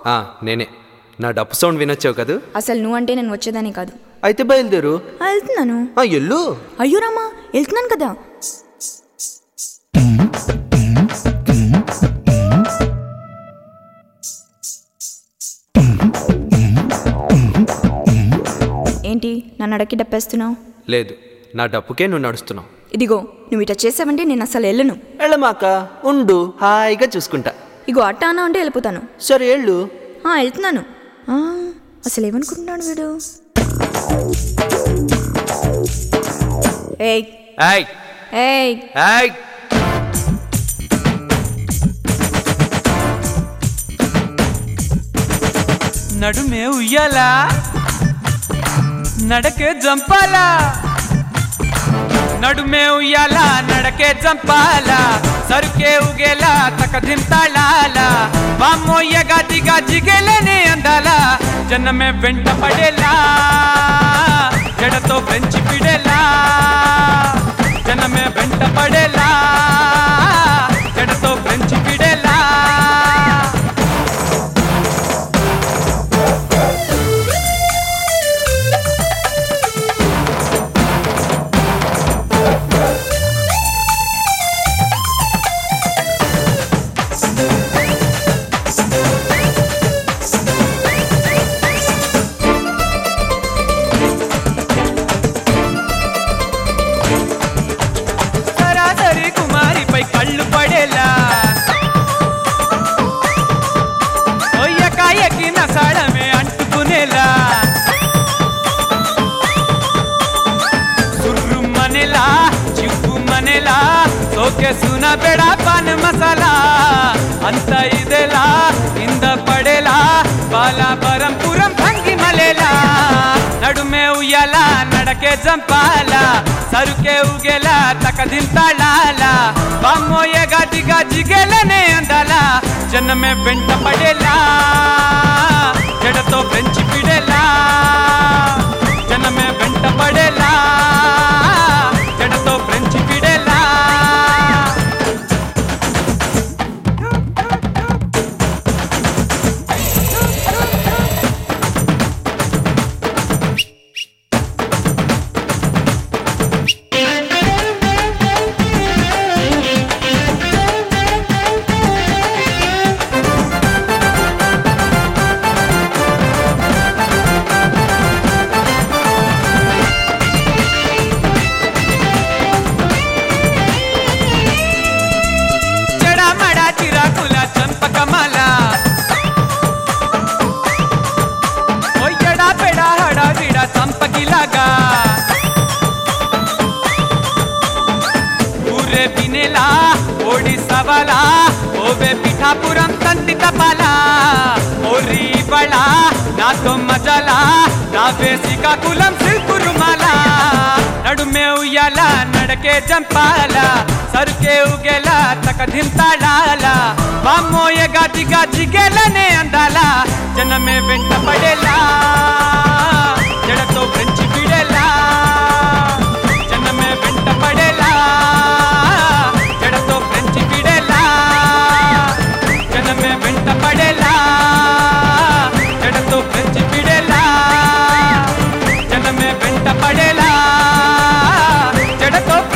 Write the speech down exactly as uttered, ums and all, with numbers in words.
ఆ నేనే. నా డప్పు సౌండ్ వినొచ్చావు కదా. అసలు నువ్వంటే నేను వచ్చేదాన్ని కాదు. అయితే బయలుదేరు. వెళ్తున్నాను. ఎల్లు. అయ్యో రామా, వెళ్తున్నాను కదా. ఏంటి నన్ను అడక్కి డప్పేస్తున్నావు? లేదు, నా డప్పుకే నువ్వు నడుస్తున్నావు. ఇదిగో నువ్వు ఇట చేసావంటే నేను అసలు వెళ్ళను. వెళ్ళమాక, ఉండు, హాయిగా చూసుకుంటా. ఇగో అట్ట అన్నా అంటే వెళ్ళిపోతాను. సరే వెళ్ళు. వెళ్తున్నాను. అసలు ఏమనుకుంటున్నాడు వీడు? ఏయ్ ఏయ్ ఏయ్ ఏయ్ నడుమే ఉయ్యాలా, నడకే జంపాలా. నడుమే ఉయ్యాలా, నడకే జంపాలా, సరుకే ఉగేలా తక దింతాళాలా. బామ్మోయ్య గాదిగా జిగేలేనే అందాలా, జనమే వెంట పడేలా, జడతో పెంచి పిడేలా. జనమే వెంట పడేలా, జడతో పెంచి పిడేలా. కళ్ళు పడేలా, ఒయ్యకాయకి నసాడమే అంటుకునేలా. సుర్రు మనేలా, చిప్పు మనేలా, సోకే సున బెడా పాన్ మసాలా. అంత ఇదేలా, ఇంద పడేలా, బాలాపురం పురం భంగి మలేలా. నడుమే ఉయ్యాలా, నడకే జంపాలా, సరుకే ఉగేలా తక దింతాళాలా. బామ్మోయే గాదిగా జిగేలనే అందాలా, జనమే వెంట పడేలా, జడతో పెంచి పిడేలా. జనమే వెంట పడేలా, జడతో పెంచి పిడేలా. చంపకిలాగా ఊరే పినేలా, ఓడి సవాలా, ఓవే పిఠాపురం తంతి తపాలా. ఓరి బళా నాతో మజాలా, నా వేసిక కులం సిల్కురుమాలా. నడుమే ఉయ్యాలా, నడకే జంపాలా, సరుకే ఉగేలా తక దింతాళాలా. బామ్మోయ గాదిగా జిగేలనే అందాలా, జనమే వెంట పడేలా, జడతో పెంచి పిడేలా. జనమే వెంట పడేలా, జడతో పెంచి పిడేలా. జనమే వెంట పడేలా, జడతో పెంచి పిడేలా. జనమే వెంట పడేలా, జడతో